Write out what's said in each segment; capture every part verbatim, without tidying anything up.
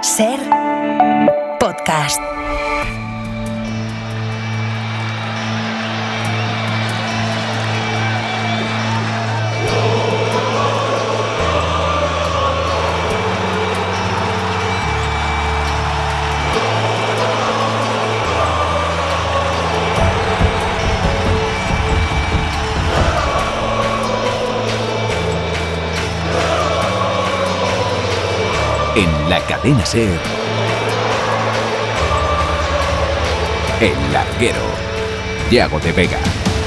Ser podcast. En la cadena SER, El Larguero, Yago de Vega.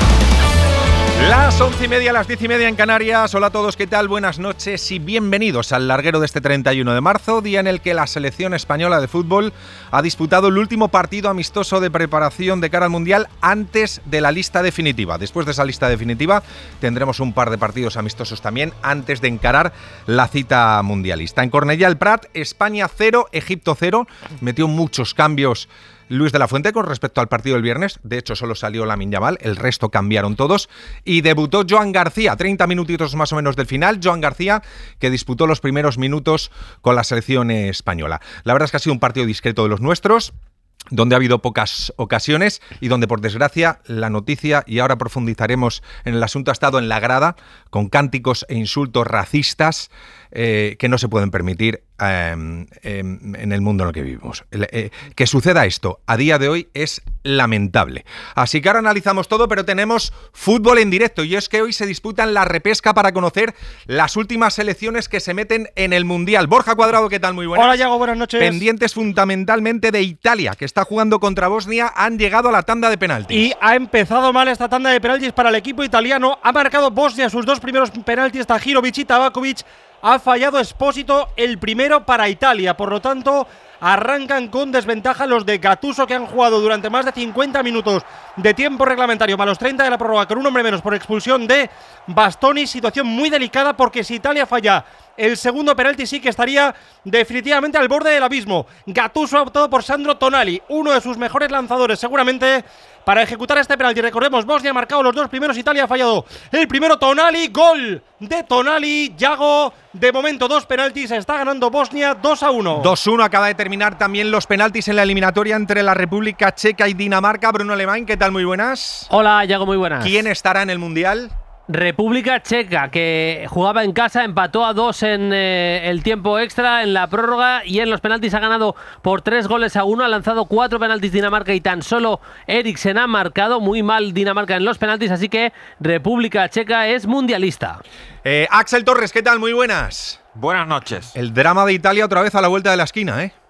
Las once y media, las diez y media en Canarias. Hola a todos, ¿qué tal? Buenas noches y bienvenidos al Larguero de este treinta y uno de marzo, día en el que la selección española de fútbol ha disputado el último partido amistoso de preparación de cara al Mundial antes de la lista definitiva. Después de esa lista definitiva tendremos un par de partidos amistosos también antes de encarar la cita mundialista. En Cornellà el Prat, España cero, Egipto cero. Metió muchos cambios Luis de la Fuente con respecto al partido del viernes. De hecho, solo salió Lamine Yamal, el resto cambiaron todos. Y debutó Joan García, treinta minutitos más o menos del final. Joan García, que disputó los primeros minutos con la selección española. La verdad es que ha sido un partido discreto de los nuestros, donde ha habido pocas ocasiones y donde, por desgracia, la noticia, y ahora profundizaremos en el asunto, ha estado en la grada, con cánticos e insultos racistas eh, que no se pueden permitir eh, eh, en el mundo en el que vivimos. Eh, que suceda esto a día de hoy es lamentable. Así que ahora analizamos todo, pero tenemos fútbol en directo, y es que hoy se disputan la repesca para conocer las últimas selecciones que se meten en el Mundial. Borja Cuadrado, ¿qué tal? Muy buenas. Hola, Yago, buenas noches. Pendientes fundamentalmente de Italia, que está jugando contra Bosnia, han llegado a la tanda de penaltis. Y ha empezado mal esta tanda de penaltis para el equipo italiano. Ha marcado Bosnia sus dos primeros penaltis, Tahirovic y Tabakovic. Ha fallado Espósito el primero para Italia. Por lo tanto, arrancan con desventaja los de Gattuso, que han jugado durante más de cincuenta minutos de tiempo reglamentario, más los treinta de la prórroga, con un hombre menos por expulsión de Bastoni. Situación muy delicada, porque si Italia falla el segundo penalti, sí que estaría definitivamente al borde del abismo. Gattuso ha optado por Sandro Tonali, uno de sus mejores lanzadores seguramente para ejecutar este penalti. Recordemos, Bosnia ha marcado los dos primeros, Italia ha fallado el primero. Tonali, gol de Tonali. Yago, de momento dos penaltis, está ganando Bosnia dos a uno. dos uno, acaba de terminar también los penaltis en la eliminatoria entre la República Checa y Dinamarca. Bruno Alemán, ¿qué tal? Muy buenas. Hola, Yago, muy buenas. ¿Quién estará en el Mundial? República Checa, que jugaba en casa, empató a dos en eh, el tiempo extra, en la prórroga, y en los penaltis ha ganado por tres goles a uno. Ha lanzado cuatro penaltis Dinamarca y tan solo Eriksen ha marcado. Muy mal Dinamarca en los penaltis, así que República Checa es mundialista. Eh, Axel Torres, ¿qué tal? Muy buenas. Buenas noches. El drama de Italia otra vez a la vuelta de la esquina, ¿eh?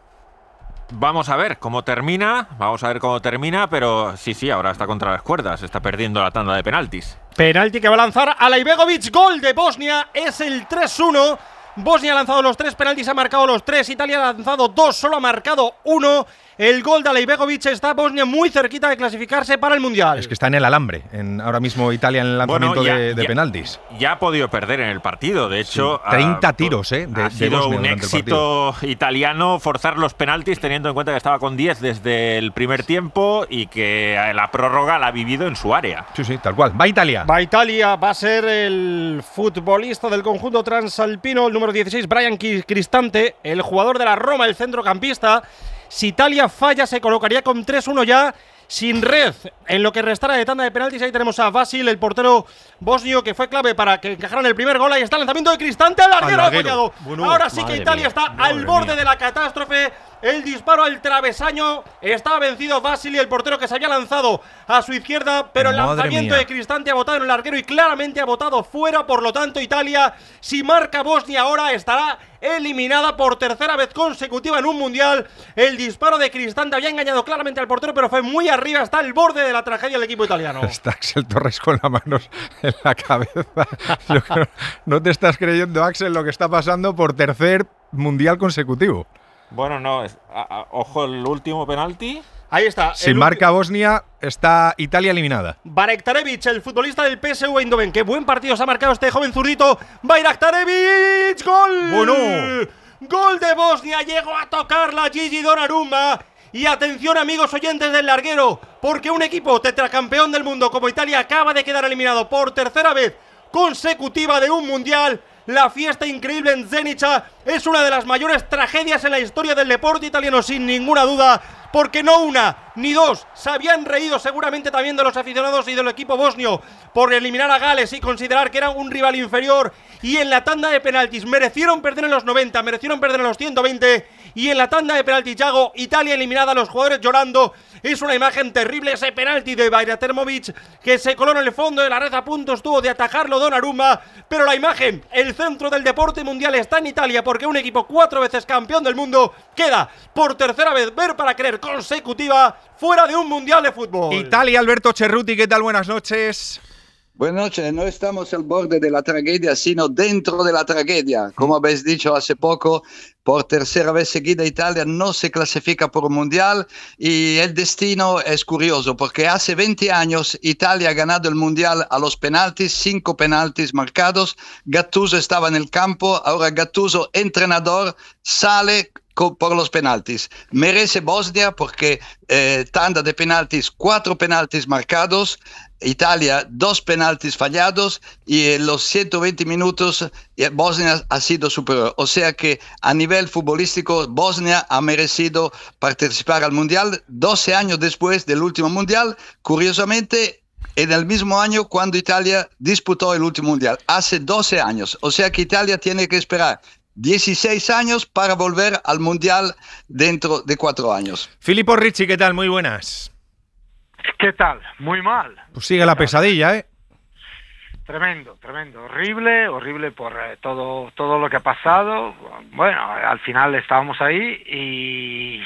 Vamos a ver cómo termina, vamos a ver cómo termina, pero sí, sí, ahora está contra las cuerdas, está perdiendo la tanda de penaltis. Penalti que va a lanzar Alaibegovic, gol de Bosnia, es el tres uno. Bosnia ha lanzado los tres penaltis, ha marcado los tres. Italia ha lanzado dos, solo ha marcado uno. El gol de Alaibegovic, está Bosnia muy cerquita de clasificarse para el Mundial. Es que está en el alambre, en, ahora mismo Italia en el lanzamiento bueno, ya, de, de ya, penaltis. Ya ha podido perder en el partido, de hecho… Sí, treinta ha, tiros, ¿eh? De, ha de sido Bosnia un éxito italiano forzar los penaltis, teniendo en cuenta que estaba con diez desde el primer tiempo y que la prórroga la ha vivido en su área. Sí, sí, tal cual. Va Italia. Va Italia, va a ser el futbolista del conjunto transalpino, el número dieciséis, Brian Cristante, el jugador de la Roma, el centrocampista. Si Italia falla, se colocaría con tres uno ya, sin red. En lo que restará de tanda de penaltis, ahí tenemos a Vasil, el portero bosnio, que fue clave para que encajaran el primer gol. Ahí está el lanzamiento de Cristante, al larguero, ha fallado. Bueno, ahora sí que Italia mía, está al borde mía. de la catástrofe. El disparo al travesaño, estaba vencido Vasil, el portero que se había lanzado a su izquierda, pero el Madre lanzamiento mía. de Cristante ha botado en el larguero y claramente ha botado fuera. Por lo tanto, Italia, si marca Bosnia ahora, estará eliminada por tercera vez consecutiva en un Mundial. El disparo de Cristante había engañado claramente al portero, pero fue muy arriba, está al borde de la tragedia del equipo italiano. Está Axel Torres con las manos en la cabeza. Yo creo, no te estás creyendo, Axel, lo que está pasando por tercer Mundial consecutivo. Bueno, no, es, a, a, ojo el último penalti. Ahí está. Si marca Bosnia, está Italia eliminada. Barektarevic, el futbolista del P S V Eindhoven. Qué buen partido se ha marcado este joven zurdito. Barektarevic, gol. Bueno. Gol de Bosnia, llegó a tocarla Gigi Donnarumma. Y atención, amigos oyentes del larguero, porque un equipo tetracampeón del mundo como Italia acaba de quedar eliminado por tercera vez consecutiva de un mundial. La fiesta increíble en Zenica es una de las mayores tragedias en la historia del deporte italiano, sin ninguna duda, porque no una ni dos se habían reído seguramente también de los aficionados y del equipo bosnio por eliminar a Gales y considerar que era un rival inferior, y en la tanda de penaltis merecieron perder en los noventa, merecieron perder en los ciento veinte, y en la tanda de penaltis, Yago, Italia eliminada, los jugadores llorando. Es una imagen terrible ese penalti de Bajratemovic que se coló en el fondo de la red, a punto estuvo de atajarlo Donnarumma, pero la imagen, el centro del deporte mundial está en Italia, porque un equipo cuatro veces campeón del mundo queda por tercera vez, ver para creer, consecutiva, fuera de un mundial de fútbol. Italia, Alberto Cerruti, ¿qué tal? Buenas noches. Buenas noches, no estamos al borde de la tragedia, sino dentro de la tragedia. Como habéis dicho hace poco, por tercera vez seguida Italia no se clasifica por un mundial, y el destino es curioso porque hace veinte años Italia ha ganado el mundial a los penaltis, cinco penaltis marcados. Gattuso estaba en el campo, ahora Gattuso, entrenador, sale por los penaltis. Merece Bosnia porque eh, tanda de penaltis, cuatro penaltis marcados, Italia dos penaltis fallados, y en los ciento veinte minutos Bosnia ha sido superior. O sea que a nivel futbolístico Bosnia ha merecido participar al mundial doce años después del último mundial, curiosamente en el mismo año cuando Italia disputó el último mundial, hace doce años. O sea que Italia tiene que esperar dieciséis años para volver al mundial dentro de cuatro años. Filippo Ricci, ¿qué tal? Muy buenas. ¿Qué tal? Muy mal. Pues sigue la pesadilla, ¿eh? Tremendo, tremendo. Horrible, horrible por eh, todo, todo lo que ha pasado. Bueno, al final estábamos ahí y...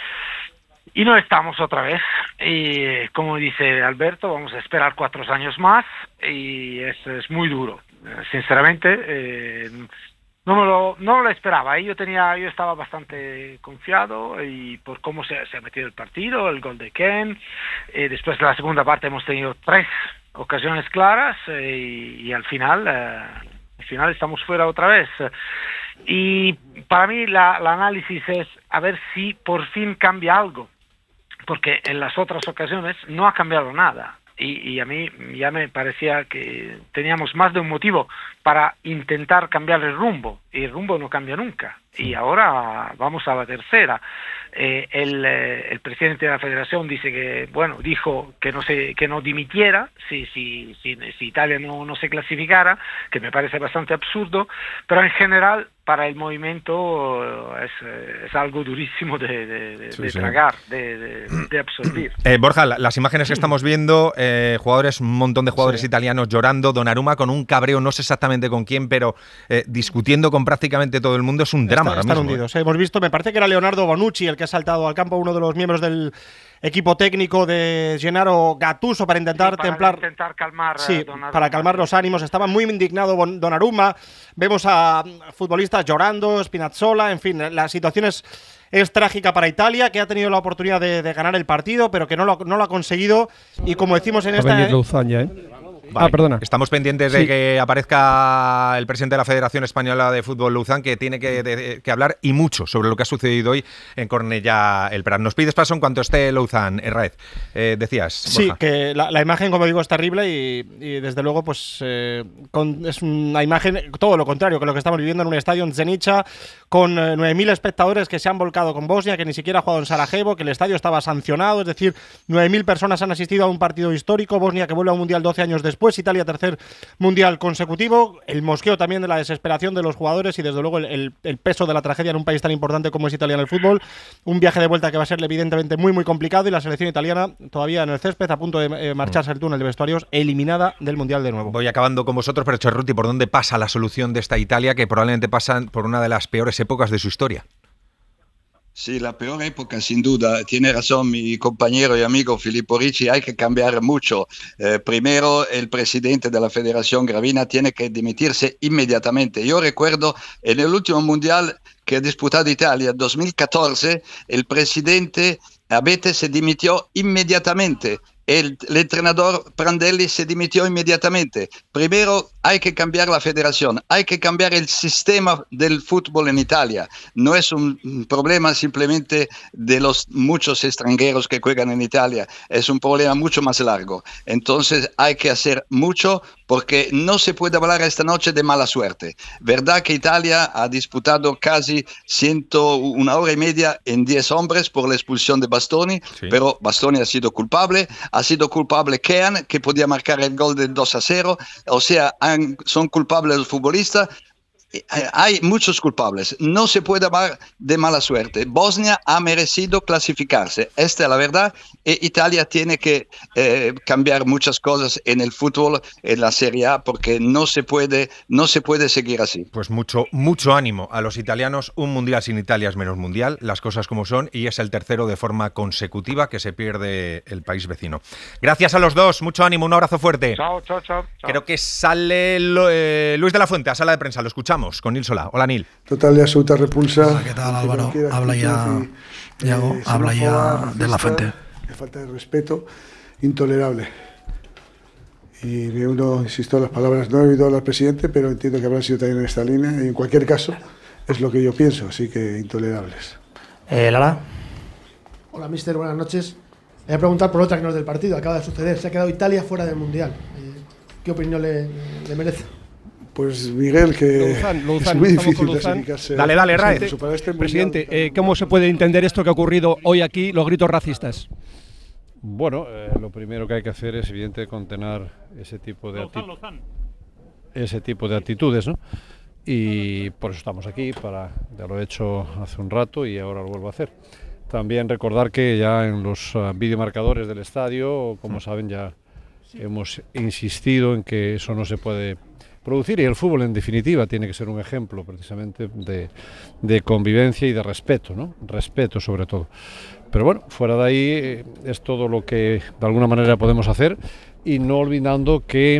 Y no estamos otra vez. Y como dice Alberto, vamos a esperar cuatro años más, y es, es muy duro. Sinceramente, eh, no me lo, no me lo esperaba. Yo tenía, yo estaba bastante confiado, y por cómo se, se ha metido el partido, el gol de Ken. Eh, después de la segunda parte hemos tenido tres ocasiones claras, eh, y, y al final, eh, al final estamos fuera otra vez. Y para mí la, la análisis es a ver si por fin cambia algo, porque en las otras ocasiones no ha cambiado nada. Y, y a mí ya me parecía que teníamos más de un motivo para intentar cambiar el rumbo, y el rumbo no cambia nunca. Y ahora vamos a la tercera. Eh, el, eh, el presidente de la federación dice que, bueno, dijo que no se, que no dimitiera si, si, si, si Italia no, no se clasificara, que me parece bastante absurdo, pero en general para el movimiento es, es algo durísimo de, de, de, sí, de sí. tragar, de, de, de absorber. Eh, Borja, las imágenes que estamos viendo, eh, jugadores, un montón de jugadores sí. italianos llorando, Donnarumma con un cabreo, no sé exactamente con quién, pero eh, discutiendo con prácticamente todo el mundo, es un drama. Está, están mismo, hundidos. Eh. Hemos visto, me parece que era Leonardo Bonucci el que ha saltado al campo, uno de los miembros del equipo técnico de Gennaro Gattuso, para intentar sí, para templar, intentar calmar, sí, Donnarumma. para calmar los ánimos. Estaba muy indignado Donnarumma. Vemos a futbolistas llorando, Spinazzola, en fin, la situación es, es trágica para Italia, que ha tenido la oportunidad de, de ganar el partido, pero que no lo, no lo ha conseguido. Y como decimos en esta... venir Louzán ya, ¿eh? Vale. Ah, perdona. Estamos pendientes de sí. que aparezca el presidente de la Federación Española de Fútbol, Louzán, que tiene que, de, que hablar y mucho sobre lo que ha sucedido hoy en Cornellá el Prat. Nos pides paso en cuanto esté Louzán, Herráez. Eh, decías, Borja. Sí, que la, la imagen, como digo, es terrible, y, y desde luego pues eh, con, es una imagen todo lo contrario que lo que estamos viviendo en un estadio en Zenica, con eh, nueve mil espectadores que se han volcado con Bosnia, que ni siquiera ha jugado en Sarajevo, que el estadio estaba sancionado, es decir, nueve mil personas han asistido a un partido histórico. Bosnia que vuelve a un mundial doce años después, Italia tercer mundial consecutivo, el mosqueo también de la desesperación de los jugadores, y desde luego el, el, el peso de la tragedia en un país tan importante como es Italia en el fútbol. Un viaje de vuelta que va a ser evidentemente muy muy complicado, y la selección italiana todavía en el césped, a punto de eh, marcharse al túnel de vestuarios, eliminada del mundial de nuevo. Voy acabando con vosotros, pero Cerruti, ¿por dónde pasa la solución de esta Italia, que probablemente pasa por una de las peores épocas de su historia? Sí, la peor época, sin duda. Tiene razón mi compañero y amigo Filippo Ricci, hay que cambiar mucho. Eh, primero, el presidente de la Federación, Gravina, tiene que dimitirse inmediatamente. Yo recuerdo en el último mundial que ha disputado Italia, dos mil catorce, el presidente Abete se dimitió inmediatamente. el, el entrenador Prandelli se dimitió inmediatamente. Primero hay que cambiar la federación, hay que cambiar el sistema del fútbol en Italia. No es un problema simplemente de los muchos extranjeros que juegan en Italia, es un problema mucho más largo. Entonces hay que hacer mucho porque no se puede hablar esta noche de mala suerte. Verdad que Italia ha disputado casi ciento una hora y media en diez hombres por la expulsión de Bastoni, sí. Pero Bastoni ha sido culpable, ha sido culpable Kean, que podía marcar el gol del dos a cero, o sea, han, son culpables los futbolistas. Hay muchos culpables, no se puede hablar de mala suerte. Bosnia ha merecido clasificarse, esta es la verdad, e Italia tiene que eh, cambiar muchas cosas en el fútbol, en la Serie A, porque no se puede, no se puede seguir así. Pues mucho, mucho ánimo a los italianos. Un mundial sin Italia es menos mundial, las cosas como son, y es el tercero de forma consecutiva que se pierde el país vecino. Gracias a los dos, mucho ánimo, un abrazo fuerte. Chao, chao, chao. chao. Creo que sale eh, Luis de la Fuente a sala de prensa, lo escuchamos con Nil Solá. Hola, Nil. Total y absoluta repulsa. Hola, ¿qué tal, Álvaro? Habla ya, Diego, eh, habla ya de la Fuente. De falta de respeto, intolerable. Y me uno, insisto, las palabras, no he oído al presidente, pero entiendo que habrán sido también en esta línea, y en cualquier caso, es lo que yo pienso, así que intolerables. Eh, Lara. Hola, mister, buenas noches. Voy a preguntar por otra que no es del partido, acaba de suceder, se ha quedado Italia fuera del Mundial. Eh, ¿Qué opinión le, le merece? Pues Miguel, que Luzán, Luzán, es muy difícil clasificarse. Dale, dale, Raed. Este Presidente, eh, ¿cómo se puede entender esto que ha ocurrido hoy aquí, los gritos racistas? Bueno, eh, lo primero que hay que hacer es, evidente, condenar ese tipo de Luzán, Luzán. ese tipo de actitudes, ¿no? Y por eso estamos aquí, para ya lo he hecho hace un rato y ahora lo vuelvo a hacer. También recordar que ya en los uh, videomarcadores del estadio, como saben, ya sí. hemos insistido en que eso no se puede producir, y el fútbol en definitiva tiene que ser un ejemplo precisamente de, de convivencia y de respeto, ¿no? Respeto sobre todo. Pero bueno, fuera de ahí eh, es todo lo que de alguna manera podemos hacer, y no olvidando que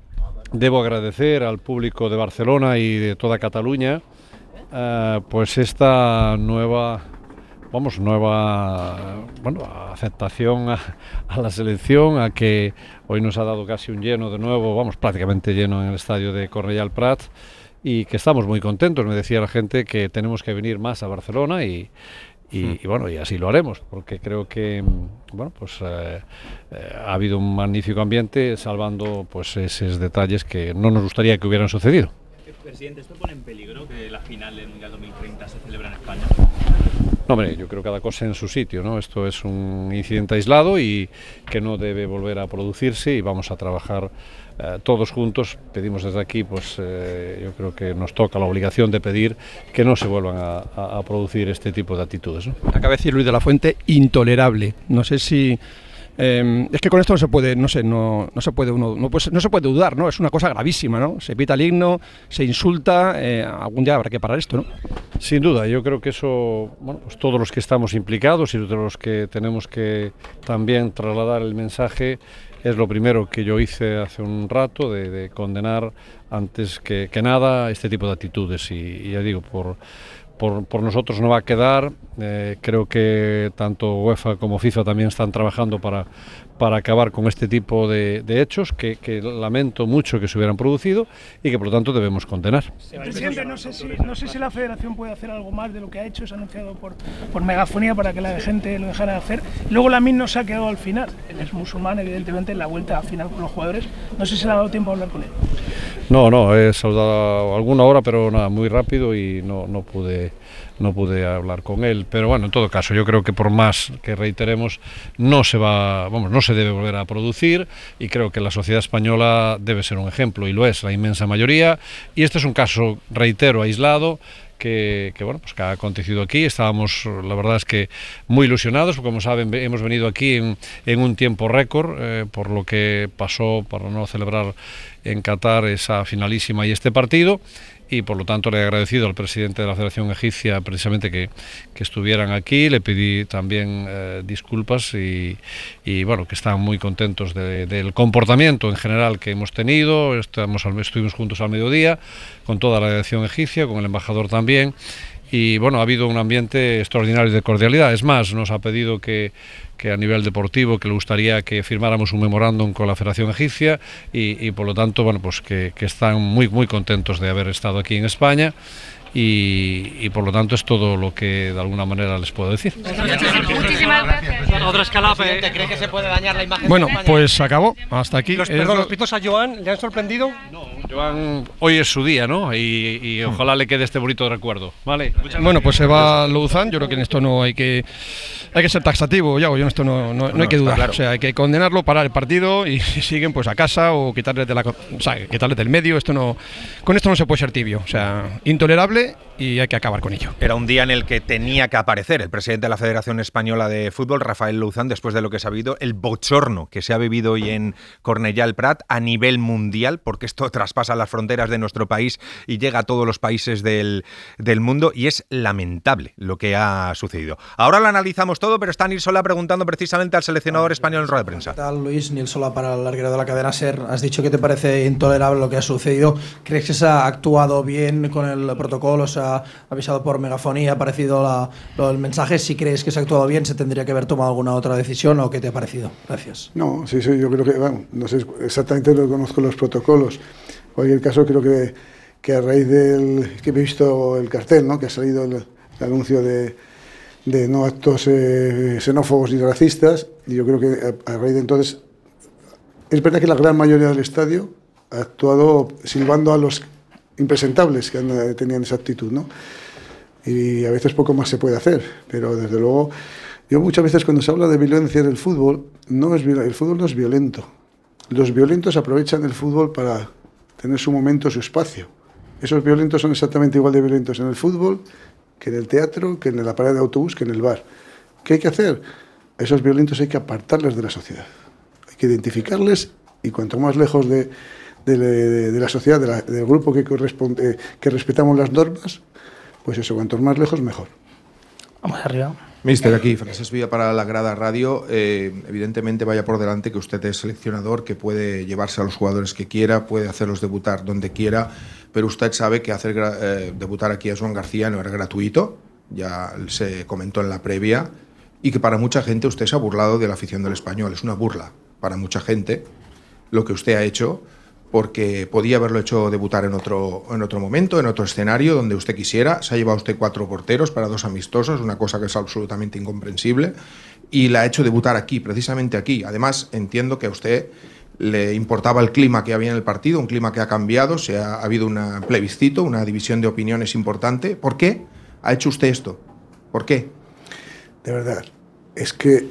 debo agradecer al público de Barcelona y de toda Cataluña eh, pues esta nueva vamos nueva bueno aceptación a, a la selección, a que hoy nos ha dado casi un lleno de nuevo, vamos prácticamente lleno en el estadio de Cornellà al Prat, y que estamos muy contentos. Me decía la gente que tenemos que venir más a Barcelona y Y, mm. y bueno, y así lo haremos, porque creo que bueno, pues eh, eh, ha habido un magnífico ambiente, salvando pues esos detalles que no nos gustaría que hubieran sucedido. Presidente, ¿esto pone en peligro que la final del Mundial dos mil treinta se celebra en España? No, hombre, yo creo que cada cosa en su sitio, ¿no? Esto es un incidente aislado y que no debe volver a producirse, y vamos a trabajar eh, todos juntos. Pedimos desde aquí, pues eh, yo creo que nos toca la obligación de pedir que no se vuelvan a, a, a producir este tipo de actitudes, ¿no? Acaba de decir Luis de la Fuente, intolerable. No sé si... Eh, es que con esto no se puede, no sé, no, no se puede uno, no, pues, no se puede dudar, ¿no? Es una cosa gravísima, ¿no? Se pita el himno, se insulta, eh, algún día habrá que parar esto, ¿no? Sin duda, yo creo que eso, bueno, pues todos los que estamos implicados y todos los que tenemos que también trasladar el mensaje, es lo primero que yo hice hace un rato, de, de condenar antes que, que nada este tipo de actitudes, y, y ya digo, por... Por, por nosotros no va a quedar. Eh, creo que tanto UEFA como FIFA también están trabajando para, para acabar con este tipo de, de hechos que, que lamento mucho que se hubieran producido y que por lo tanto debemos condenar. Presidente, no sé si, no sé si la Federación puede hacer algo más de lo que ha hecho, se ha anunciado por, por megafonía para que la gente lo dejara de hacer. Luego la M I N no se ha quedado al final, él es musulmán, evidentemente, en la vuelta al final con los jugadores. No sé si le ha dado tiempo a hablar con él. No, no, he saludado alguna hora, pero nada, muy rápido, y no, no pude no pude hablar con él. Pero bueno, en todo caso, yo creo que por más que reiteremos, no se va, vamos, no se debe volver a producir, y creo que la sociedad española debe ser un ejemplo, y lo es la inmensa mayoría, y este es un caso, reitero, aislado, que, que bueno, pues que ha acontecido aquí. Estábamos, la verdad es que muy ilusionados, porque como saben, hemos venido aquí en, en un tiempo récord, eh, por lo que pasó para no celebrar en Qatar esa finalísima y este partido, y por lo tanto le he agradecido al presidente de la Federación Egipcia precisamente que, que estuvieran aquí. Le pedí también eh, disculpas y, y bueno, que están muy contentos de, del comportamiento en general que hemos tenido. Estamos, estuvimos juntos al mediodía con toda la delegación egipcia, con el embajador también, y bueno, ha habido un ambiente extraordinario de cordialidad. Es más, nos ha pedido que, que a nivel deportivo, que le gustaría que firmáramos un memorándum con la Federación Egipcia y, y por lo tanto, bueno, pues que, que están muy, muy contentos de haber estado aquí en España. Y, y por lo tanto es todo lo que de alguna manera les puedo decir. Muchísimas gracias. Otro escalape. ¿Te cree que se puede dañar la imagen? Bueno, de España? pues acabó. Hasta aquí. Los, Es perdón, lo- los pitos a Joan, ¿le han sorprendido? No, Joan, hoy es su día, ¿no? Y, y ojalá le quede este bonito recuerdo. Vale. Bueno, pues se va Louzán. Yo creo que en esto no hay que hay que ser taxativo, Yago. Yo en esto no, no, no No, hay que está dudar. claro. O sea, hay que condenarlo, parar el partido y si siguen pues a casa o quitarles de la, co- o sea, quitarles del medio. Esto no, con esto no se puede ser tibio. O sea, intolerable y hay que acabar con ello. Era un día en el que tenía que aparecer el presidente de la Federación Española de Fútbol, Rafael Louzán, después de lo que se ha vivido, el bochorno que se ha vivido hoy en Cornellà el Prat a nivel mundial, porque esto traspasa las fronteras de nuestro país y llega a todos los países del, del mundo, y es lamentable lo que ha sucedido. Ahora lo analizamos todo, pero está Nil Solá preguntando precisamente al seleccionador español en rueda de prensa. ¿Qué tal, Luis? Nil Solá para el larguero de la cadena SER. Has dicho que te parece intolerable lo que ha sucedido. ¿Crees que se ha actuado bien con el protocolo? ¿Se ha avisado por megafonía? ¿Ha parecido la, lo del mensaje? Si crees que se ha actuado bien, ¿se tendría que haber tomado alguna otra decisión o qué te ha parecido? Gracias. No, sí, sí, yo creo que, bueno, no sé exactamente, no conozco los protocolos. En cualquier caso, creo que, que a raíz del que he visto el cartel, ¿no? Que ha salido el, el anuncio de, de no actos eh, xenófobos ni racistas, y yo creo que a, a raíz de entonces, es verdad que la gran mayoría del estadio ha actuado silbando a los impresentables que han, tenían esa actitud, ¿no? Y a veces poco más se puede hacer, pero desde luego, yo muchas veces cuando se habla de violencia en el fútbol, no es, el fútbol no es violento. Los violentos aprovechan el fútbol para tener su momento, su espacio. Esos violentos son exactamente igual de violentos en el fútbol que en el teatro, que en la parada de autobús, que en el bar. ¿Qué hay que hacer? A esos violentos hay que apartarles de la sociedad. Hay que identificarles y cuanto más lejos de, de, de, de la sociedad, de la, del grupo que, corresponde, que respetamos las normas, pues eso, cuanto más lejos, mejor. Vamos arriba. Mister, aquí, Francesc Villa para la Grada Radio. Eh, evidentemente vaya por delante que usted es seleccionador, que puede llevarse a los jugadores que quiera, puede hacerlos debutar donde quiera, pero usted sabe que hacer eh, debutar aquí a Joan García no era gratuito, ya se comentó en la previa, y que para mucha gente usted se ha burlado de la afición del Español. Es una burla para mucha gente lo que usted ha hecho, porque podía haberlo hecho debutar en otro, en otro momento, en otro escenario, donde usted quisiera. Se ha llevado usted cuatro porteros para dos amistosos, una cosa que es absolutamente incomprensible, y la ha hecho debutar aquí, precisamente aquí. Además, entiendo que a usted le importaba el clima que había en el partido, un clima que ha cambiado, se ha, ha habido un plebiscito, una división de opiniones importante. ¿Por qué ha hecho usted esto? ¿Por qué? De verdad, es que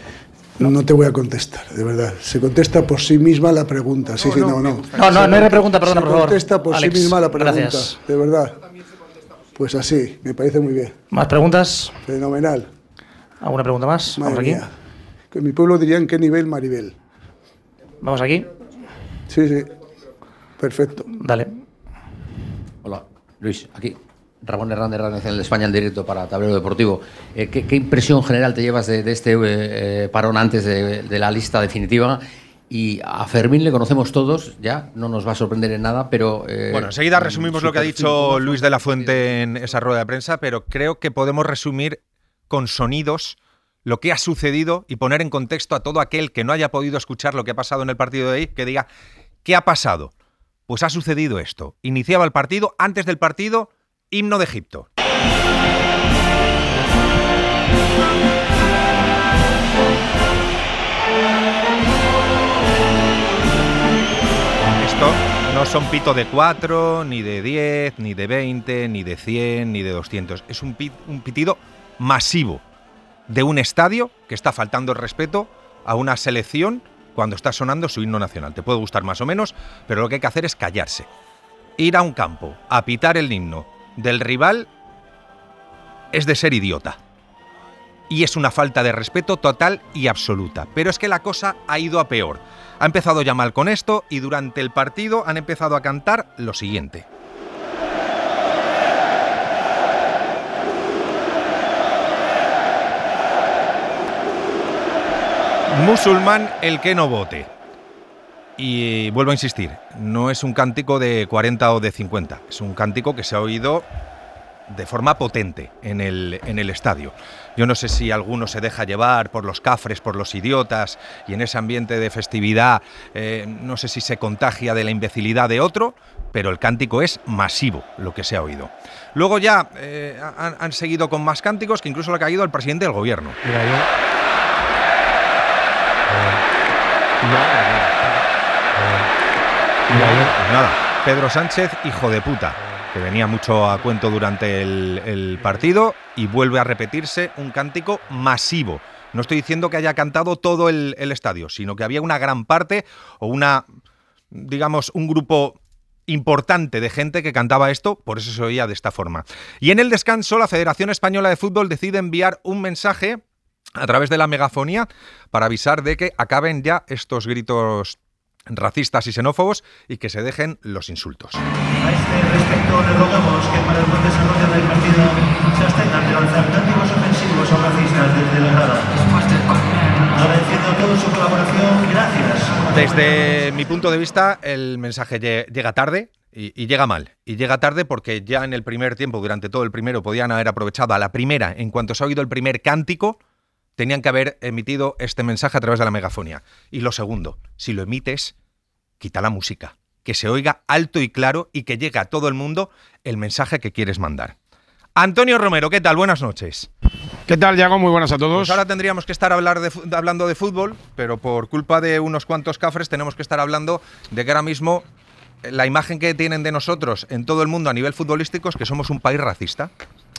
no te voy a contestar, de verdad. Se contesta por sí misma la pregunta. Sí, no, sí, no, no. No, no, no, no hay pregunta, perdona, por favor. Se contesta por Alex, sí misma la pregunta, gracias. de verdad. Pues así, me parece muy bien. ¿Más preguntas? Fenomenal. ¿Alguna pregunta más? Madre Vamos aquí. mía. En mi pueblo dirían qué nivel Maribel. Vamos aquí. Sí, sí. Perfecto. Dale. Hola, Luis, aquí. Ramón Hernández, Radio Nacional de España en directo para Tablero Deportivo. Eh, ¿qué, ¿Qué impresión general te llevas de, de este eh, parón antes de, de la lista definitiva? Y a Fermín le conocemos todos, ya, no nos va a sorprender en nada, pero... Eh, Bueno, enseguida resumimos lo que ha dicho Luis de la Fuente en esa rueda de prensa, pero creo que podemos resumir con sonidos lo que ha sucedido y poner en contexto a todo aquel que no haya podido escuchar lo que ha pasado en el partido de hoy, que diga, ¿qué ha pasado? Pues ha sucedido esto. Iniciaba el partido, antes del partido, himno de Egipto. Esto no son pito de cuatro, ni de diez, ni de veinte, ni de cien, ni de doscientos. Es un, pit, un pitido masivo de un estadio que está faltando el respeto a una selección cuando está sonando su himno nacional. Te puede gustar más o menos, pero lo que hay que hacer es callarse. Ir a un campo a pitar el himno del rival es de ser idiota. Y es una falta de respeto total y absoluta. Pero es que la cosa ha ido a peor. Ha empezado ya mal con esto y durante el partido han empezado a cantar lo siguiente. Musulmán el que no vote. Y vuelvo a insistir, no es un cántico de cuarenta o de cincuenta, es un cántico que se ha oído de forma potente en el, en el estadio. Yo no sé si alguno se deja llevar por los cafres, por los idiotas, y en ese ambiente de festividad eh, no sé si se contagia de la imbecilidad de otro, pero el cántico es masivo lo que se ha oído. Luego ya eh, han, han seguido con más cánticos, que incluso le ha caído al presidente del gobierno. Mira, yo... Pues nada, Pedro Sánchez, hijo de puta, que venía mucho a cuento durante el, el partido, y vuelve a repetirse un cántico masivo. No estoy diciendo que haya cantado todo el, el estadio, sino que había una gran parte o una, digamos, un grupo importante de gente que cantaba esto, por eso se oía de esta forma. Y en el descanso, la Federación Española de Fútbol decide enviar un mensaje a través de la megafonía para avisar de que acaben ya estos gritos racistas y xenófobos y que se dejen los insultos. A este respecto le rogamos que para el buen desarrollo del partido se abstengan de lanzar cánticos ofensivos o racistas desde la grada. Agradeciendo a todos su colaboración, gracias. Desde mi punto de vista, el mensaje llega tarde y, y llega mal. Y llega tarde porque ya en el primer tiempo, durante todo el primero, podían haber aprovechado a la primera, en cuanto se ha oído el primer cántico, tenían que haber emitido este mensaje a través de la megafonía. Y lo segundo, si lo emites, quita la música, que se oiga alto y claro y que llegue a todo el mundo el mensaje que quieres mandar. Antonio Romero, ¿qué tal? Buenas noches. ¿Qué tal, Yago? Muy buenas a todos. Pues ahora tendríamos que estar hablar de, hablando de fútbol, pero por culpa de unos cuantos cafres tenemos que estar hablando de que ahora mismo la imagen que tienen de nosotros en todo el mundo a nivel futbolístico es que somos un país racista.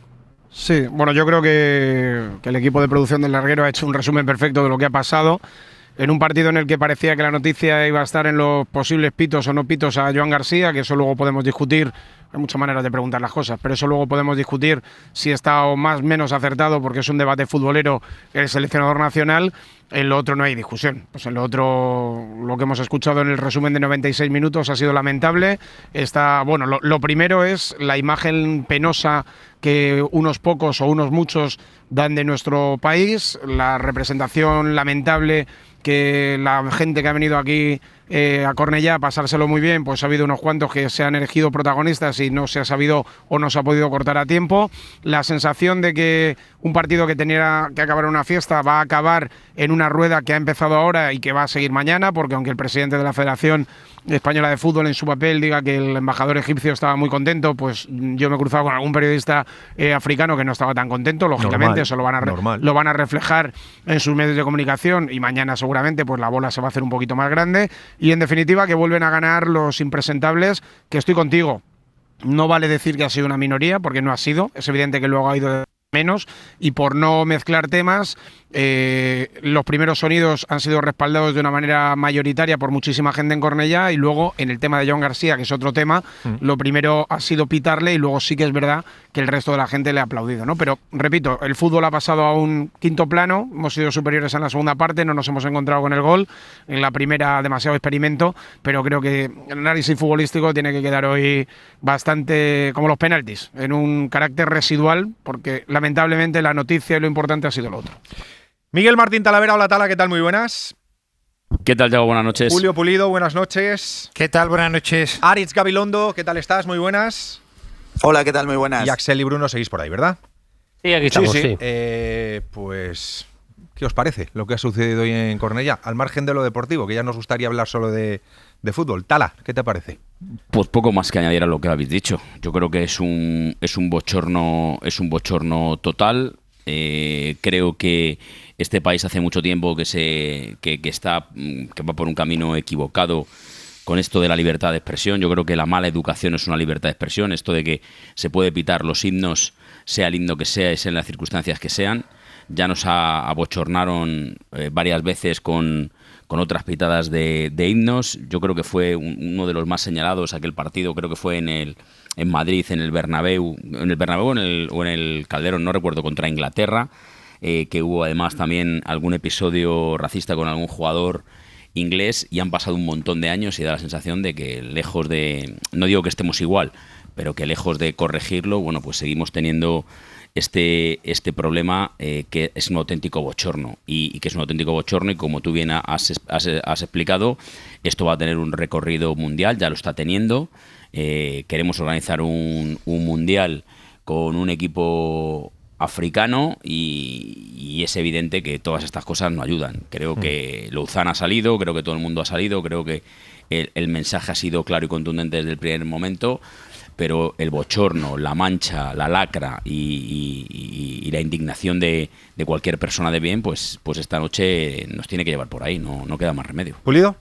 Sí, bueno, yo creo que, que el equipo de producción del Larguero ha hecho un resumen perfecto de lo que ha pasado en un partido en el que parecía que la noticia iba a estar en los posibles pitos o no pitos a Joan García, que eso luego podemos discutir. Hay muchas maneras de preguntar las cosas, pero eso luego podemos discutir si está o más menos acertado, porque es un debate futbolero el seleccionador nacional. En lo otro no hay discusión. Pues en lo otro, lo que hemos escuchado en el resumen de noventa y seis minutos ha sido lamentable. Está, bueno, lo, lo primero es la imagen penosa que unos pocos o unos muchos dan de nuestro país, la representación lamentable que la gente que ha venido aquí eh, a Cornellá a pasárselo muy bien, pues ha habido unos cuantos que se han elegido protagonistas y no se ha sabido o no se ha podido cortar a tiempo. La sensación de que un partido que tenía que acabar en una fiesta va a acabar en una rueda que ha empezado ahora y que va a seguir mañana, porque aunque el presidente de la Federación Española de Fútbol en su papel diga que el embajador egipcio estaba muy contento, pues yo me he cruzado con algún periodista eh, africano que no estaba tan contento. Lógicamente normal, eso lo van, a re- lo van a reflejar en sus medios de comunicación y mañana seguramente pues la bola se va a hacer un poquito más grande y en definitiva que vuelven a ganar los impresentables, que estoy contigo. No vale decir que ha sido una minoría, porque no ha sido, es evidente que luego ha ido de menos, y por no mezclar temas, eh, los primeros sonidos han sido respaldados de una manera mayoritaria por muchísima gente en Cornellá, y luego en el tema de Joan García, que es otro tema, mm. lo primero ha sido pitarle y luego sí que es verdad que el resto de la gente le ha aplaudido, ¿no? Pero repito, el fútbol ha pasado a un quinto plano, hemos sido superiores en la segunda parte, no nos hemos encontrado con el gol, en la primera demasiado experimento, pero creo que el análisis futbolístico tiene que quedar hoy bastante como los penaltis, en un carácter residual, porque lamentablemente la noticia y lo importante ha sido lo otro. Miguel Martín Talavera, hola Tala, ¿qué tal? Muy buenas. ¿Qué tal, Diego? Buenas noches. Julio Pulido, buenas noches. ¿Qué tal? Buenas noches. Aritz Gabilondo, ¿qué tal estás? Muy buenas. Hola, ¿qué tal? Muy buenas. Y Axel y Bruno seguís por ahí, ¿verdad? Sí, aquí estamos, sí. sí. Eh, pues, ¿qué os parece lo que ha sucedido hoy en Cornellá? Al margen de lo deportivo, que ya nos gustaría hablar solo de, de fútbol. Tala, ¿qué te parece? Pues poco más que añadir a lo que habéis dicho. Yo creo que es un, es un bochorno, es un bochorno total. Eh, creo que este país hace mucho tiempo que se que, que está que va por un camino equivocado con esto de la libertad de expresión. Yo creo que la mala educación es una libertad de expresión. Esto de que se puede pitar los himnos, sea el himno que sea, sea en las circunstancias que sean. Ya nos a, abochornaron eh, varias veces con, con otras pitadas de, de himnos. Yo creo que fue un, uno de los más señalados aquel partido, creo que fue en el en Madrid, en el Bernabéu, en el Bernabéu en el, o en el Calderón, no recuerdo, contra Inglaterra, eh, que hubo además también algún episodio racista con algún jugador inglés, y han pasado un montón de años y da la sensación de que lejos de, no digo que estemos igual, pero que lejos de corregirlo, bueno, pues seguimos teniendo este, este problema eh, que es un auténtico bochorno y, y que es un auténtico bochorno y como tú bien has, has, has explicado, esto va a tener un recorrido mundial, ya lo está teniendo. Eh, queremos organizar un, un mundial con un equipo africano y, y es evidente que todas estas cosas no ayudan. Creo mm. que Louzán ha salido, creo que todo el mundo ha salido, creo que el, el mensaje ha sido claro y contundente desde el primer momento, pero el bochorno, la mancha, la lacra y, y, y la indignación de, de cualquier persona de bien, pues, pues esta noche nos tiene que llevar por ahí, no, no queda más remedio. ¿Pulido?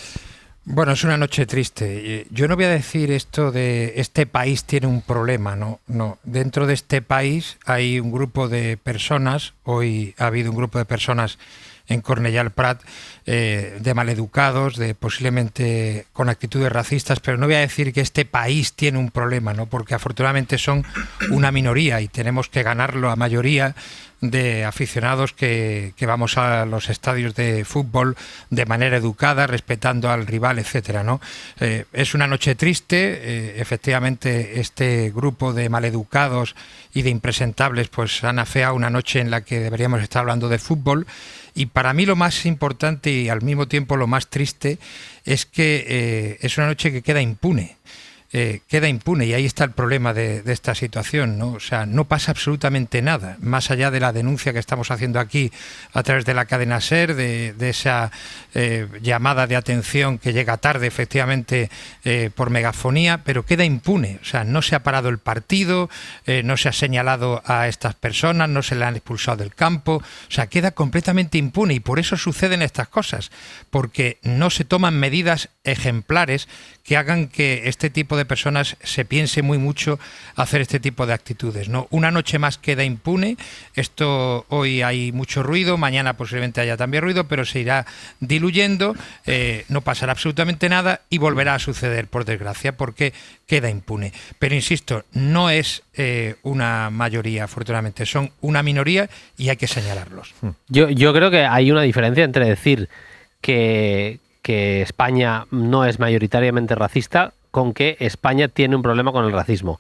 Bueno, es una noche triste. Yo no voy a decir esto de este país tiene un problema, no, no. Dentro de este país hay un grupo de personas, hoy ha habido un grupo de personas en Cornellà al Prat, eh, de maleducados, de posiblemente con actitudes racistas, pero no voy a decir que este país tiene un problema, ¿no? Porque afortunadamente son una minoría y tenemos que ganarlo a mayoría de aficionados que, que vamos a los estadios de fútbol de manera educada, respetando al rival, etcétera, ¿no? Eh, es una noche triste, eh, efectivamente este grupo de maleducados y de impresentables pues han afeado una noche en la que deberíamos estar hablando de fútbol, y para mí lo más importante y al mismo tiempo lo más triste es que eh, es una noche que queda impune. Eh, queda impune y ahí está el problema de, de esta situación, ¿no? O sea, no pasa absolutamente nada, más allá de la denuncia que estamos haciendo aquí a través de la cadena SER, de, de esa eh, llamada de atención que llega tarde, efectivamente, eh, por megafonía, pero queda impune. O sea, no se ha parado el partido, eh, no se ha señalado a estas personas, no se le han expulsado del campo, o sea, queda completamente impune y por eso suceden estas cosas, porque no se toman medidas ejemplares que hagan que este tipo de personas se piense muy mucho hacer este tipo de actitudes, ¿no? Una noche más queda impune, esto hoy hay mucho ruido, mañana posiblemente haya también ruido, pero se irá diluyendo, eh, no pasará absolutamente nada y volverá a suceder, por desgracia, porque queda impune. Pero insisto, no es eh, una mayoría, afortunadamente, son una minoría y hay que señalarlos. Yo, yo creo que hay una diferencia entre decir que... que España no es mayoritariamente racista, con que España tiene un problema con el racismo.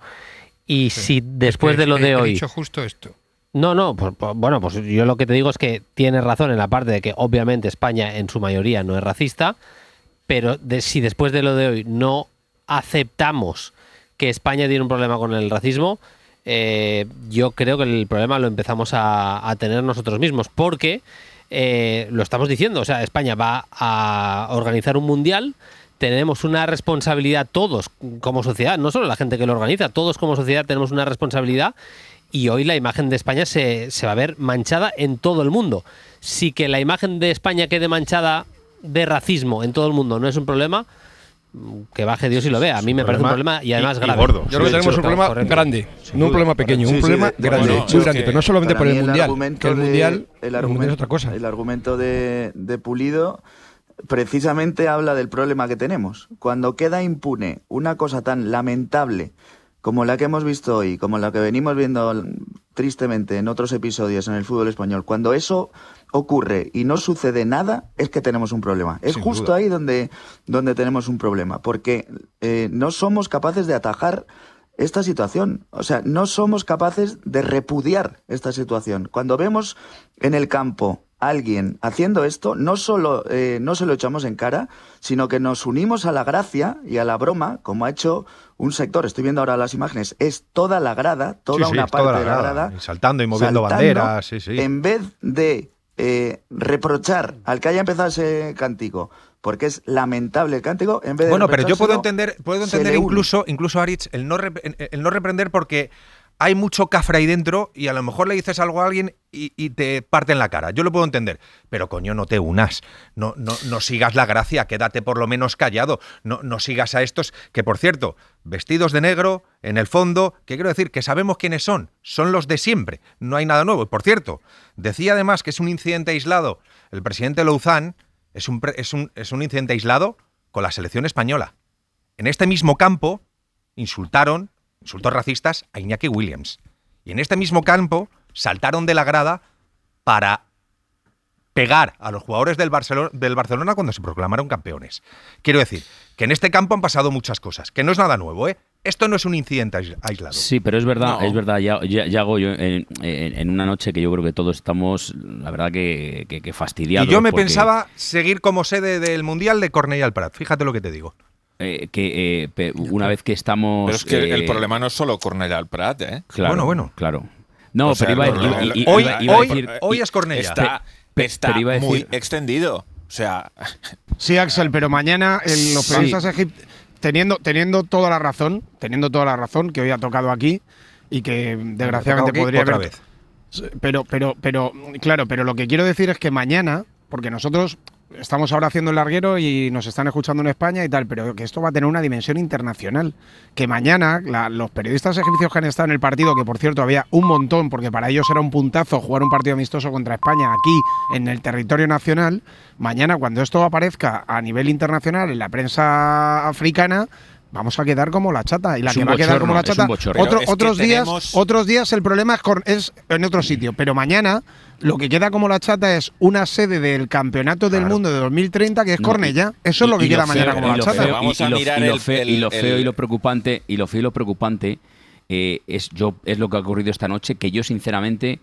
Y sí. si después es que de lo de he hoy... He dicho justo esto. No, no, pues, pues, bueno, pues yo lo que te digo es que tienes razón en la parte de que obviamente España en su mayoría no es racista, pero de, si después de lo de hoy no aceptamos que España tiene un problema con el racismo, eh, yo creo que el problema lo empezamos a, a tener nosotros mismos, porque... Eh, lo estamos diciendo, o sea, España va a organizar un mundial, tenemos una responsabilidad todos como sociedad, no solo la gente que lo organiza, todos como sociedad tenemos una responsabilidad y hoy la imagen de España se, se va a ver manchada en todo el mundo. Si que la imagen de España quede manchada de racismo en todo el mundo no es un problema, que baje Dios y lo vea. A mí me parece un problema y además y, grave. Y gordo. Yo creo que tenemos un problema correcto. grande, no un problema pequeño, sí, un problema sí, de, grande, bueno, muy grande, pero no solamente por el, el mundial, que el mundial, el el mundial es otra cosa. El argumento de, de Pulido precisamente habla del problema que tenemos. Cuando queda impune una cosa tan lamentable como la que hemos visto hoy, como la que venimos viendo tristemente en otros episodios en el fútbol español, cuando eso ocurre y no sucede nada, es que tenemos un problema. Es Sin justo duda. ahí donde, donde tenemos un problema, porque eh, no somos capaces de atajar esta situación. O sea, no somos capaces de repudiar esta situación. Cuando vemos en el campo a alguien haciendo esto, no solo eh, no se lo echamos en cara, sino que nos unimos a la gracia y a la broma, como ha hecho un sector. Estoy viendo ahora las imágenes. Es toda la grada, toda sí, sí, una parte toda la de la grada, grada. Y saltando y moviendo saltando, banderas. Sí, sí. En vez de eh, reprochar al que haya empezado ese cántico, porque es lamentable el cántico, en vez de bueno, pero yo puedo entender, puedo entender incluso, incluso Aritz, el no, el no reprender porque hay mucho cafre ahí dentro y a lo mejor le dices algo a alguien y, y te parten la cara. Yo lo puedo entender, pero coño, no te unas, no, no, no sigas la gracia, quédate por lo menos callado, no, no sigas a estos que, por cierto, vestidos de negro, en el fondo, ¿qué quiero decir? Que sabemos quiénes son, son los de siempre, no hay nada nuevo. Y por cierto, decía además que es un incidente aislado, el presidente Louzán, es un, es un, es un incidente aislado con la selección española. En este mismo campo insultaron insultos racistas a Iñaki Williams. Y en este mismo campo saltaron de la grada para pegar a los jugadores del Barcelona, del Barcelona cuando se proclamaron campeones. Quiero decir, que en este campo han pasado muchas cosas, que no es nada nuevo, ¿eh? Esto no es un incidente aislado. Sí, pero es verdad, no. es verdad, ya, ya, ya hago yo en, en, en una noche que yo creo que todos estamos, la verdad, que, que, que fastidiados. Y yo me porque... pensaba seguir como sede del Mundial de Cornellà al Prat, fíjate lo que te digo. eh, que eh, pe- una vez que estamos... Pero es que eh, el problema no es solo Cornellà al Prat, ¿eh? Claro, Bueno, bueno. Claro. No, O sea, pero iba, el- iba- el- iba- hoy- iba- iba a hoy- decir... hoy es Cornellà. Está, Pe- está pero iba a muy decir- extendido. O sea, Sí, Axel, pero mañana el- los Sí. periodistas egipcios, teniendo, teniendo toda la razón, teniendo toda la razón que hoy ha tocado aquí y que desgraciadamente aquí podría otra haber. vez. Pero, pero, pero, claro, pero lo que quiero decir es que mañana, porque nosotros estamos ahora haciendo el larguero y nos están escuchando en España y tal, pero que esto va a tener una dimensión internacional. Que mañana la- los periodistas egipcios que han estado en el partido, que por cierto había un montón, porque para ellos era un puntazo jugar un partido amistoso contra España aquí en el territorio nacional, mañana cuando esto aparezca a nivel internacional en la prensa africana, vamos a quedar como la chata. Y la Es que un va a quedar bochorno, como la es un chata. bochorno. Otro- Pero es que otros, días, tenemos- otros días el problema es, cor- es en otro sitio. Pero mañana lo que queda como la chata es una sede del Campeonato del Mundo de dos mil treinta que es No, Cornellá. Eso es lo que y queda feo- mañana como y la lo chata. feo- Vamos y- a y lo- mirar y lo el- feo- y lo el- feo y lo el- preocupante y lo feo y lo preocupante eh, es yo es lo que ha ocurrido esta noche, que yo sinceramente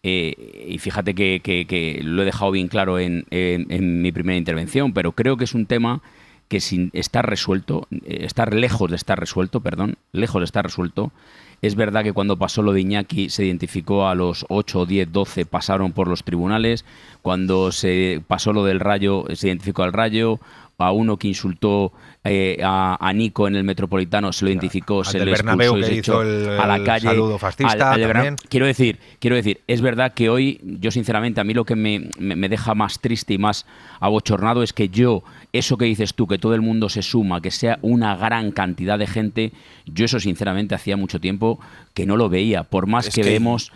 eh, y fíjate que, que- que lo he dejado bien claro en, en- en mi primera intervención, pero creo que es un tema que sin estar resuelto, eh, estar lejos de estar resuelto, perdón, lejos de estar resuelto. Es verdad que cuando pasó lo de Iñaki se identificó a los ocho, diez, doce, pasaron por los tribunales. Cuando se pasó lo del Rayo, se identificó al Rayo. A uno que insultó eh, a, a Nico en el Metropolitano se lo identificó, Al se del le Bernabéu expulsó y que se hizo echó el- a la el calle. saludo fascista al- al Bernabéu. también. Quiero decir, quiero decir, es verdad que hoy, yo sinceramente, a mí lo que me, me- me deja más triste y más abochornado es que yo, eso que dices tú, que todo el mundo se suma, que sea una gran cantidad de gente, yo eso sinceramente hacía mucho tiempo que no lo veía, por más Es que, que- vemos...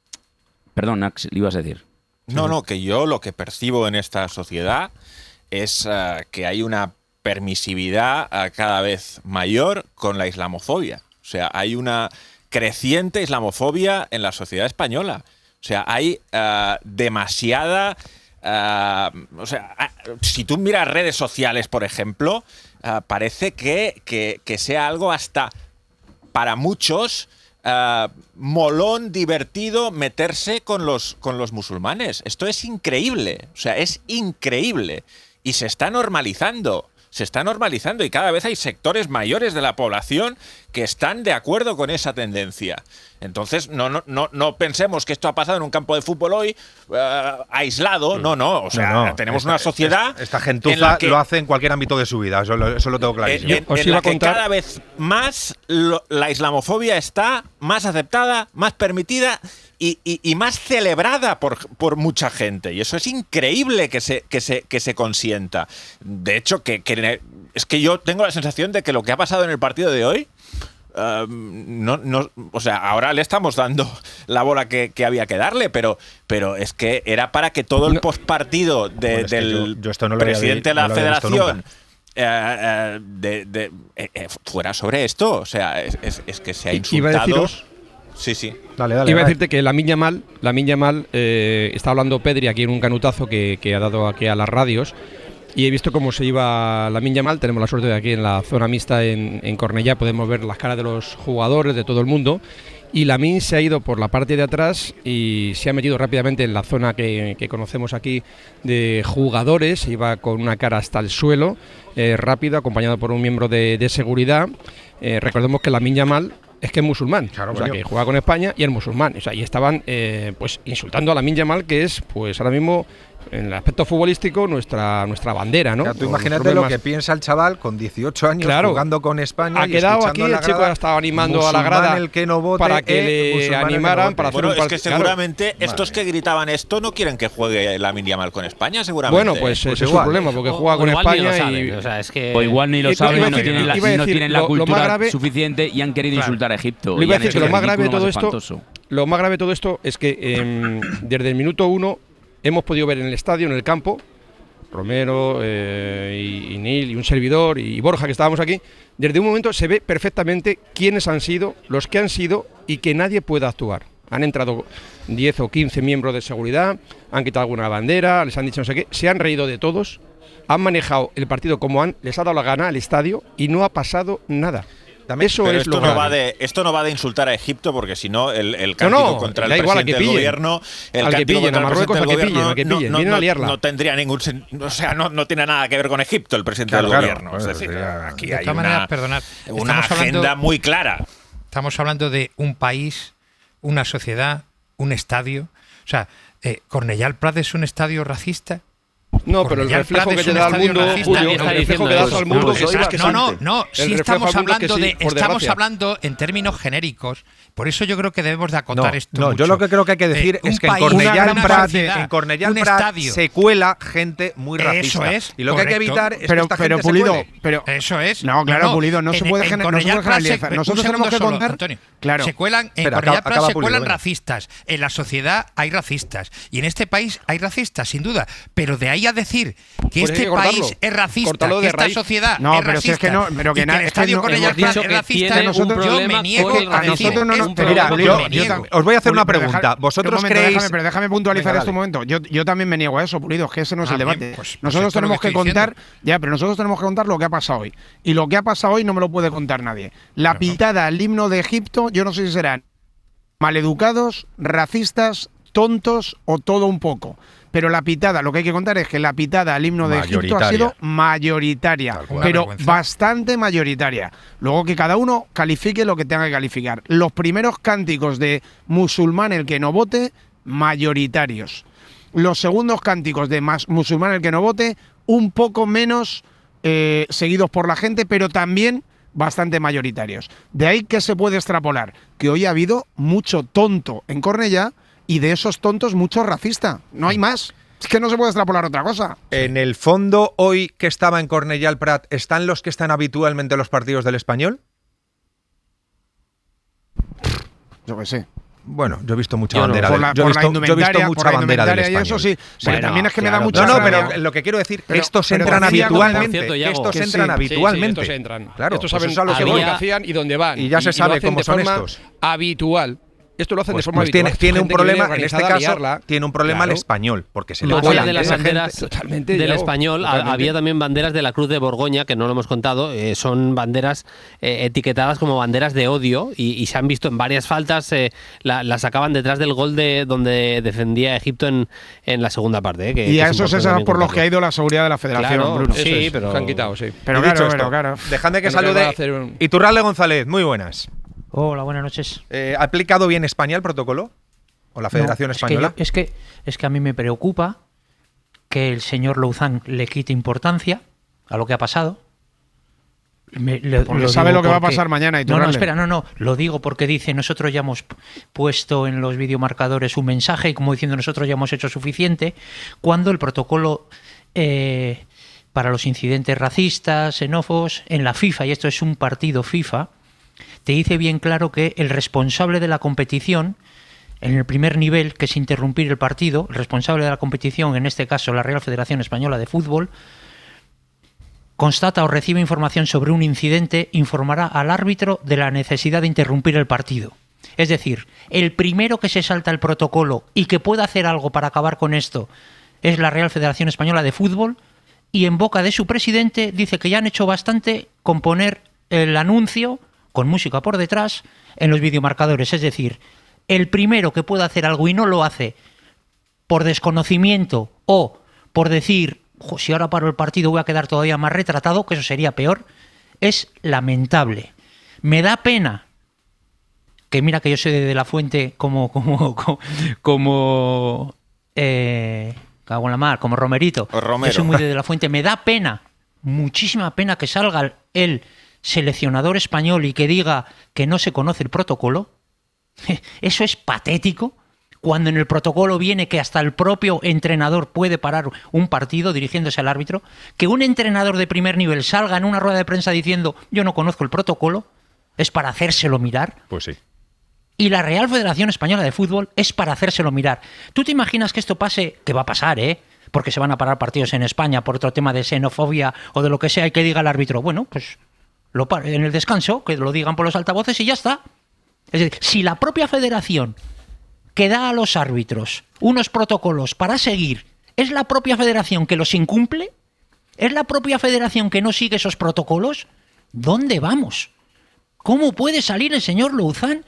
Perdón, Axel, le ibas a decir. No, no, que yo lo que percibo en esta sociedad es eh, que hay una permisividad eh, cada vez mayor con la islamofobia. O sea, hay una creciente islamofobia en la sociedad española. O sea, hay eh, demasiada... eh, o sea, ah, si tú miras redes sociales, por ejemplo, eh, parece que, que, que sea algo hasta para muchos... Uh, molón, divertido meterse con los, con los musulmanes. Esto es increíble, o sea, es increíble. Y se está normalizando, se está normalizando y cada vez hay sectores mayores de la población que están de acuerdo con esa tendencia. Entonces, no, no, no, no pensemos que esto ha pasado en un campo de fútbol hoy uh, aislado, no, no, o sea, No, no, tenemos esta- una sociedad... Esta, esta en gentuza la que- lo hace en cualquier ámbito de su vida, eso lo, eso lo tengo en, clarísimo. en- en la que cada vez más lo- la islamofobia está más aceptada, más permitida y, y- y más celebrada por, por mucha gente. Y eso es increíble que se, que se, que se consienta. De hecho, que, que- es que yo tengo la sensación de que lo que ha pasado en el partido de hoy, eh, no, no, o sea, ahora le estamos dando la bola que, que había que darle, pero, pero es que era para que todo el postpartido de- Bueno, es que del yo- yo esto no lo había vi- presidente de no la lo había visto federación nunca. eh, eh, de, de- eh, eh, fuera sobre esto. O sea, es, es- es que se ha I- insultado. iba a deciros- Sí, sí. Dale, dale. Iba a dale. decirte que la Miña Mal, la Miña Mal, eh, está hablando Pedri aquí en un canutazo que, que ha dado aquí a las radios y he visto cómo se iba la Miña Mal. Tenemos la suerte de aquí en la zona mixta en, en Cornellá, podemos ver las caras de los jugadores, de todo el mundo. Y la Min se ha ido por la parte de atrás y se ha metido rápidamente en la zona que, que conocemos aquí de jugadores. Iba con una cara hasta el suelo, eh, rápido, acompañado por un miembro de, de seguridad. Eh, recordemos que la Miña Mal es que es musulmán, Claro, o sea, coño. que juega con España y es musulmán, o sea, y estaban eh, pues insultando a la Miña Mal, que es pues ahora mismo en el aspecto futbolístico nuestra nuestra bandera, ¿no? O sea, tú Con los imagínate lo problemas- que piensa el chaval con dieciocho años Claro. jugando con España. Ha y quedado escuchando aquí, en la el chico grada, ha estado animando a la musulmán grada el que no vote, para que eh, le musulmán el que no animaran vote. para hacer Bueno, un es que partido. seguramente Claro. estos que gritaban esto no quieren que juegue la Yamal con España, seguramente. Bueno, pues, ¿eh? ese es su problema, porque juega con igual ni lo España saben, y... o sea, es que... O igual ni lo Iba- saben, iba a no decir- tienen la, iba a no decir, tienen la lo- lo más cultura grave- suficiente y han querido Claro. insultar a Egipto. Lo y iba a han decir que hecho lo más el grave de ridículo todo más esto, espantoso. lo más grave de todo esto es que eh, desde el minuto uno hemos podido ver en el estadio, en el campo, Romero eh, y, y Nil y un servidor y Borja que estábamos aquí, desde un momento se ve perfectamente quiénes han sido, los que han sido y que nadie puede actuar. Han entrado diez o quince miembros de seguridad, han quitado alguna bandera, les han dicho no sé qué, se han reído de todos, han manejado el partido como han, les ha dado la gana al estadio y no ha pasado nada. Eso Pero es esto lo no grave. va de esto no va de insultar a Egipto, porque si no el, el cántico No, no, contra el da igual, presidente al que del pillen. gobierno, el Al que cántico pillen, contra a el Marruecos, presidente del al que pillen, gobierno al que no, pillen, no, vienen a no, liarla. no tendría ningún sen- o sea, no, no tiene nada que ver con Egipto el presidente Claro, del claro. gobierno. Es Bueno, decir, sería- aquí De hay todas una, maneras, perdonad, una estamos hablando- agenda muy clara. Estamos hablando de un país, una sociedad, un estadio. O sea, eh, ¿Cornellà Prat es un estadio racista? No, pero el Cornellà reflejo Prat que es te un da al estadio mundo, racista. Julio, No, el está reflejo diciendo que das eso. al mundo No, que es sí, que no, no, no. El Sí reflejo estamos al mundo que hablando sí, de, por estamos desgracia. hablando en términos genéricos. Por eso yo creo que debemos de acotar No, esto no, mucho. yo lo que creo que hay que decir Eh, es un que en país, Cornellà una en gran Prat, sociedad, en Cornellà un en Prat estadio. se cuela gente muy Eso racista. es, y lo que hay que correcto. evitar es pero, que esta pero gente Pulido, se cuele. pero Eso es. No, claro, No, no, Pulido, no se en- puede, en gener- no se Cornellà puede Prat se- generalizar. un Nosotros segundo tenemos que solo, contar. Antonio. Claro. Se cuelan, en Espera, Cornellà acaba- Prat acaba se Pulido, cuelan venga. racistas. En la sociedad hay racistas. Y en este país hay racistas, sin duda. Pero de ahí a decir que Pues hay este que cortarlo. país es racista, Cortarlo que de esta raíz. sociedad No, es pero si racista, es que no- pero que y na- el es que estadio no- Cornellà hemos Prat dicho es que racista, tiene un yo problema me niego con el a decir nosotros no nos- esto. pero Mira, Julio, yo, me yo niego. tam- os voy a hacer Julio, una pero pregunta. deja- ¿Vosotros un momento, creéis...? Déjame, pero déjame puntualizar Venga, esto un dale. momento. Yo, yo también me niego a eso, Pulido, es que ese no es Ah, el bien, debate. pues- pues nosotros esto es lo tenemos que que estoy contar, ya, pero nosotros tenemos que contar lo que ha pasado hoy. Y lo que ha pasado hoy no me lo puede contar nadie. La pitada al himno de Egipto, yo no sé si serán maleducados, racistas, tontos o todo un poco. Pero la pitada, lo que hay que contar es que la pitada al himno de Egipto ha sido mayoritaria, cual. pero Una vergüenza. bastante mayoritaria. Luego que cada uno califique lo que tenga que calificar. Los primeros cánticos de musulmán el que no vote, mayoritarios. Los segundos cánticos de más musulmán el que no vote, un poco menos eh, seguidos por la gente, pero también bastante mayoritarios. De ahí que se puede extrapolar que hoy ha habido mucho tonto en Cornellà y de esos tontos mucho racista. No hay más. Es que no se puede extrapolar otra cosa. En el fondo, hoy que estaba en Cornellà Prat, ¿están los que están habitualmente en los partidos del Español? Yo qué sé. Bueno, yo he visto mucha Yo no. bandera. Por del- la- yo he por la visto, yo he visto indumentaria, mucha por la bandera del indumentaria y Español. eso sí. Pero Bueno, también es que me da claro, mucha No, no, rabia. pero lo que quiero decir, Pero- estos pero entran decía- habitualmente. por cierto, que Yago, estos que entran sí. habitualmente. Sí, sí, estos entran. Claro, estos pues saben eso es a lo que lo voy. que hacían y dónde van. Y ya se lo sabe hacen cómo de son forma estos. habitual. Esto lo hacen Pues, de forma pues habitual. tiene, tiene un Gente que viene problema, en este organizada a caso, liarla. tiene un problema Claro. el español, porque se le Más allá cuelan de las esa banderas gente- Totalmente, del Yago, español, ha- totalmente. había también banderas de la Cruz de Borgoña, que no lo hemos contado, eh, son banderas eh, etiquetadas como banderas de odio y, y se han visto en varias faltas, eh, la- las sacaban detrás del gol de donde defendía Egipto en, en la segunda parte. eh, que, Y que a es esos importante es también por los contarlo. que ha ido la seguridad de la federación, Claro, Bruno. sí, Eso es, pero- se han quitado, sí. Pero Y claro, dicho pero esto, claro. dejadme que Bueno, que va a salude hacer un- Iturralde González, muy buenas. Hola, buenas noches. Eh, ¿Ha aplicado bien España el protocolo? ¿O la Federación No, es que Española? yo- Es que, es que a mí me preocupa que el señor Louzán le quite importancia a lo que ha pasado. Me- le- Porque lo sabe digo lo que va a porque- pasar mañana, No, no, Iturralde. espera, no, no. Lo digo porque dice, nosotros ya hemos p- puesto en los videomarcadores un mensaje y como diciendo nosotros ya hemos hecho suficiente, cuando el protocolo eh, para los incidentes racistas, xenófobos, en la FIFA, y esto es un partido FIFA, te dice bien claro que el responsable de la competición, en el primer nivel, que es interrumpir el partido, el responsable de la competición, en este caso la Real Federación Española de Fútbol, constata o recibe información sobre un incidente, informará al árbitro de la necesidad de interrumpir el partido. Es decir, el primero que se salta el protocolo y que pueda hacer algo para acabar con esto es la Real Federación Española de Fútbol, y en boca de su presidente dice que ya han hecho bastante con poner el anuncio, con música por detrás, en los videomarcadores. Es decir, el primero que pueda hacer algo y no lo hace por desconocimiento o por decir, "Jo, si ahora paro el partido voy a quedar todavía más retratado", que eso sería peor, es lamentable. Me da pena que, mira que yo soy de, de la Fuente como como como, como eh, cago en la mar, como Romerito. O Romero. Yo soy muy de, de la Fuente. Me da pena, muchísima pena que salga el seleccionador español y que diga que no se conoce el protocolo. Eso es patético. Cuando en el protocolo viene que hasta el propio entrenador puede parar un partido dirigiéndose al árbitro, que un entrenador de primer nivel salga en una rueda de prensa diciendo yo no conozco el protocolo, es para hacérselo mirar. Pues sí. Y la Real Federación Española de Fútbol es para hacérselo mirar. ¿Tú te imaginas que esto pase? Que va a pasar, ¿eh? Porque se van a parar partidos en España por otro tema de xenofobia o de lo que sea, y que diga el árbitro, bueno, pues lo pa- en el descanso, que lo digan por los altavoces y ya está. Es decir, si la propia federación que da a los árbitros unos protocolos para seguir, es la propia federación que los incumple, es la propia federación que no sigue esos protocolos, ¿dónde vamos? ¿Cómo puede salir el señor Louzán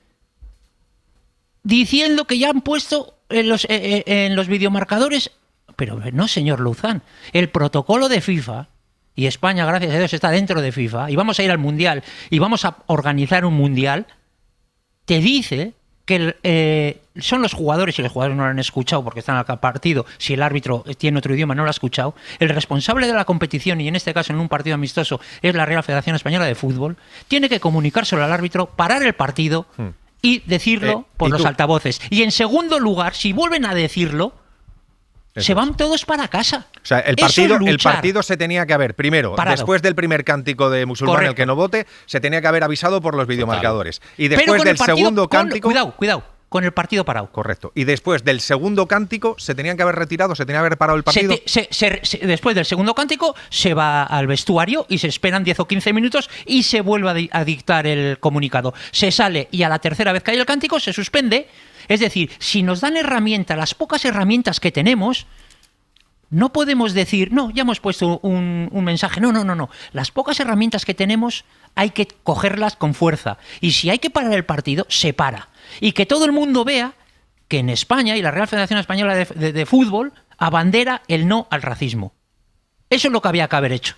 diciendo que ya han puesto en los, eh, en los videomarcadores? Pero no, señor Louzán, el protocolo de FIFA, y España, gracias a Dios, está dentro de FIFA, y vamos a ir al Mundial, y vamos a organizar un Mundial, te dice que eh, son los jugadores, y los jugadores no lo han escuchado porque están al partido, si el árbitro tiene otro idioma no lo ha escuchado, el responsable de la competición, y en este caso en un partido amistoso es la Real Federación Española de Fútbol, tiene que comunicárselo al árbitro, parar el partido hmm. y decirlo eh, por ¿y los tú? altavoces. Y en segundo lugar, si vuelven a decirlo, Eso se van todos para casa. O sea, el partido, el partido se tenía que haber, primero, Parado. después del primer cántico de musulmán, Correcto. el que no vote, se tenía que haber avisado por los videomarcadores. Y después del partido, segundo con, cántico... Cuidado, cuidado, con el partido parado. Correcto. Y después del segundo cántico, se tenían que haber retirado, se tenía que haber parado el partido. Se te, se, se, se, después del segundo cántico, se va al vestuario y se esperan diez o quince minutos y se vuelve a, di a dictar el comunicado. Se sale y a la tercera vez que hay el cántico, se suspende. Es decir, si nos dan herramientas, las pocas herramientas que tenemos... No podemos decir, no, ya hemos puesto un, un mensaje. No, no, no, no. Las pocas herramientas que tenemos hay que cogerlas con fuerza. Y si hay que parar el partido, se para. Y que todo el mundo vea que en España y la Real Federación Española de, de, de Fútbol abandera el no al racismo. Eso es lo que había que haber hecho.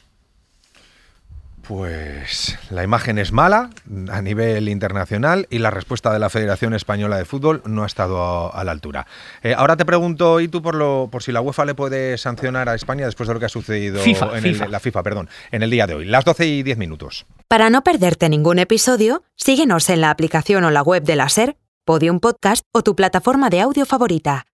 Pues la imagen es mala a nivel internacional y la respuesta de la Federación Española de Fútbol no ha estado a, a la altura. Eh, ahora te pregunto, y tú por lo por si la UEFA le puede sancionar a España después de lo que ha sucedido FIFA, en FIFA. El, la FIFA, perdón, en el día de hoy. Las doce y diez minutos. Para no perderte ningún episodio, síguenos en la aplicación o la web de la SER, Podium Podcast o tu plataforma de audio favorita.